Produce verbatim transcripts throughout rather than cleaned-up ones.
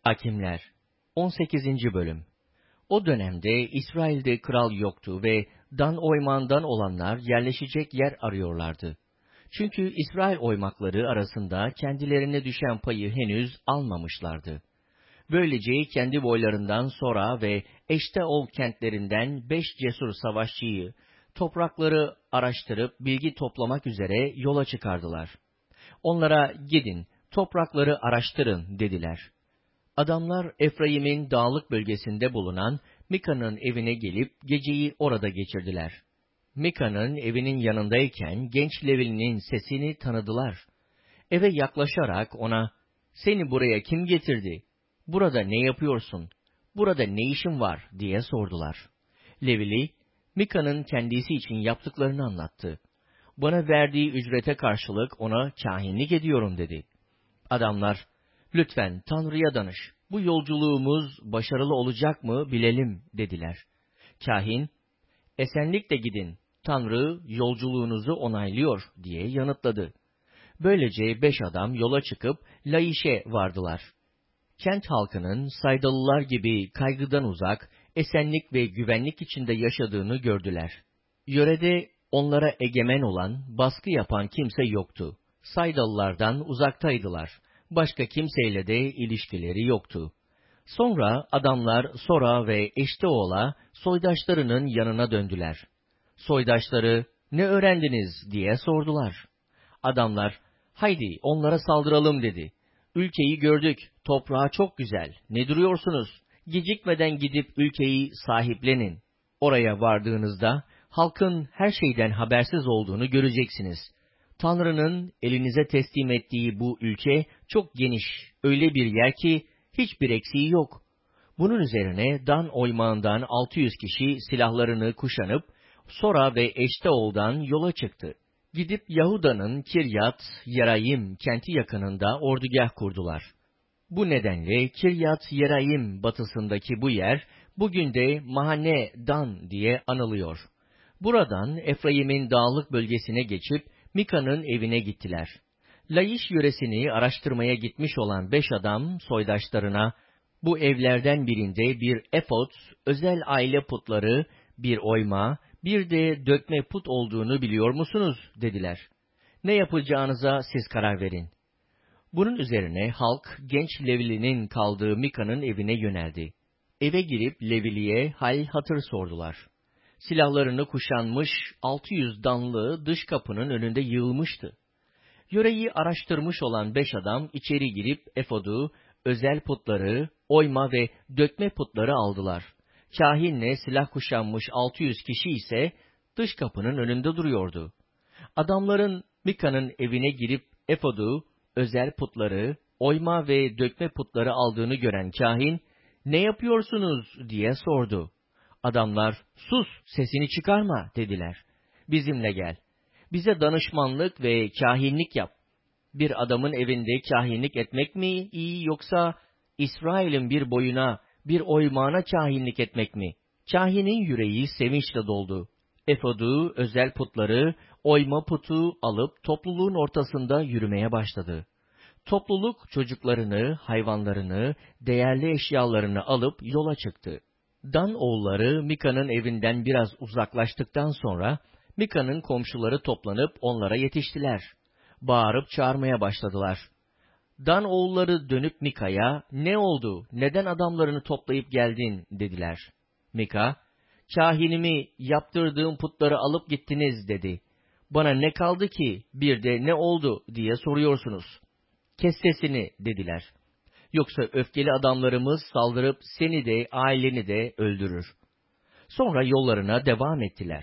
Akimler on sekizinci. Bölüm. O dönemde İsrail'de kral yoktu ve Dan oymağından olanlar yerleşecek yer arıyorlardı. Çünkü İsrail oymakları arasında kendilerine düşen payı henüz almamışlardı. Böylece kendi boylarından Sora ve Eşteol kentlerinden beş cesur savaşçıyı toprakları araştırıp bilgi toplamak üzere yola çıkardılar. Onlara gidin, toprakları araştırın dediler. Adamlar Efraim'in dağlık bölgesinde bulunan Mika'nın evine gelip geceyi orada geçirdiler. Mika'nın evinin yanındayken genç Levili'nin sesini tanıdılar. Eve yaklaşarak ona, "Seni buraya kim getirdi? Burada ne yapıyorsun? Burada ne işin var?" diye sordular. Levili, Mika'nın kendisi için yaptıklarını anlattı. "Bana verdiği ücrete karşılık ona kâhinlik ediyorum." dedi. Adamlar, "Lütfen Tanrı'ya danış. Bu yolculuğumuz başarılı olacak mı bilelim." dediler. Kâhin, "Esenlikle gidin. Tanrı yolculuğunuzu onaylıyor." diye yanıtladı. Böylece beş adam yola çıkıp Laiş'e vardılar. Kent halkının Saydalılar gibi kaygıdan uzak, esenlik ve güvenlik içinde yaşadığını gördüler. Yörede onlara egemen olan, baskı yapan kimse yoktu. Saydalılardan uzaktaydılar. Başka kimseyle de ilişkileri yoktu. Sonra adamlar Sora ve Eşteol'a soydaşlarının yanına döndüler. Soydaşları, "Ne öğrendiniz?" diye sordular. Adamlar, "Haydi onlara saldıralım." dedi. "Ülkeyi gördük, toprağı çok güzel. Ne duruyorsunuz? Gecikmeden gidip ülkeyi sahiplenin. Oraya vardığınızda halkın her şeyden habersiz olduğunu göreceksiniz. Tanrı'nın elinize teslim ettiği bu ülke çok geniş, öyle bir yer ki hiçbir eksiği yok." Bunun üzerine Dan oymağından altı yüz kişi silahlarını kuşanıp Sora ve Eşteol'dan yola çıktı. Gidip Yahuda'nın Kiryat Yerayim kenti yakınında ordugah kurdular. Bu nedenle Kiryat Yerayim batısındaki bu yer bugün de Mahane Dan diye anılıyor. Buradan Efraim'in dağlık bölgesine geçip Mika'nın evine gittiler. Laiş yöresini araştırmaya gitmiş olan beş adam soydaşlarına, "Bu evlerden birinde bir efod, özel aile putları, bir oyma, bir de dökme put olduğunu biliyor musunuz?" dediler. "Ne yapacağınıza siz karar verin." Bunun üzerine halk genç Levili'nin kaldığı Mika'nın evine yöneldi. Eve girip Levili'ye hal hatır sordular. Silahlarını kuşanmış altı yüz danlı dış kapının önünde yığılmıştı. Yöreyi araştırmış olan beş adam içeri girip efodu, özel putları, oyma ve dökme putları aldılar. Kâhinle silah kuşanmış altı yüz kişi ise dış kapının önünde duruyordu. Adamların Mika'nın evine girip efodu, özel putları, oyma ve dökme putları aldığını gören kâhin, "Ne yapıyorsunuz?" diye sordu. Adamlar, "Sus, sesini çıkarma." dediler. "Bizimle gel. Bize danışmanlık ve kâhinlik yap. Bir adamın evinde kâhinlik etmek mi iyi, yoksa İsrail'in bir boyuna, bir oymağına kâhinlik etmek mi?" Kâhinin yüreği sevinçle doldu. Efodu, özel putları, oyma putu alıp topluluğun ortasında yürümeye başladı. Topluluk çocuklarını, hayvanlarını, değerli eşyalarını alıp yola çıktı. Dan oğulları Mika'nın evinden biraz uzaklaştıktan sonra Mika'nın komşuları toplanıp onlara yetiştiler. Bağırıp çağırmaya başladılar. Dan oğulları dönüp Mika'ya, "Ne oldu, neden adamlarını toplayıp geldin?" dediler. Mika, "Kâhinimi yaptırdığım putları alıp gittiniz." dedi. "Bana ne kaldı ki, bir de ne oldu diye soruyorsunuz." "Kes sesini." dediler. "Yoksa öfkeli adamlarımız saldırıp seni de aileni de öldürür." Sonra yollarına devam ettiler.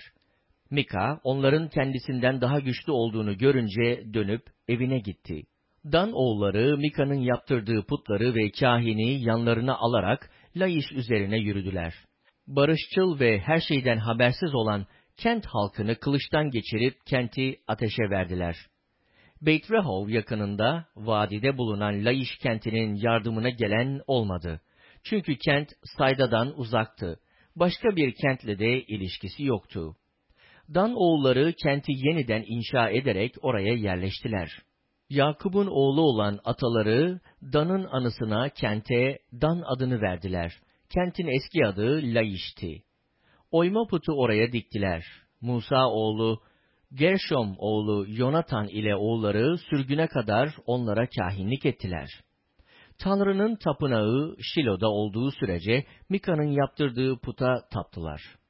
Mika, onların kendisinden daha güçlü olduğunu görünce dönüp evine gitti. Dan oğulları Mika'nın yaptırdığı putları ve kâhini yanlarına alarak Laiş üzerine yürüdüler. Barışçıl ve her şeyden habersiz olan kent halkını kılıçtan geçirip kenti ateşe verdiler. Beyt-Rehov yakınında, vadide bulunan Laiş kentinin yardımına gelen olmadı. Çünkü kent Sayda'dan uzaktı. Başka bir kentle de ilişkisi yoktu. Dan oğulları kenti yeniden inşa ederek oraya yerleştiler. Yakup'un oğlu olan ataları Dan'ın anısına kente Dan adını verdiler. Kentin eski adı Laiş'ti. Oyma putu oraya diktiler. Musa oğlu Gerşom oğlu Yonatan ile oğulları sürgüne kadar onlara kâhinlik ettiler. Tanrı'nın tapınağı Şilo'da olduğu sürece Mika'nın yaptırdığı puta taptılar.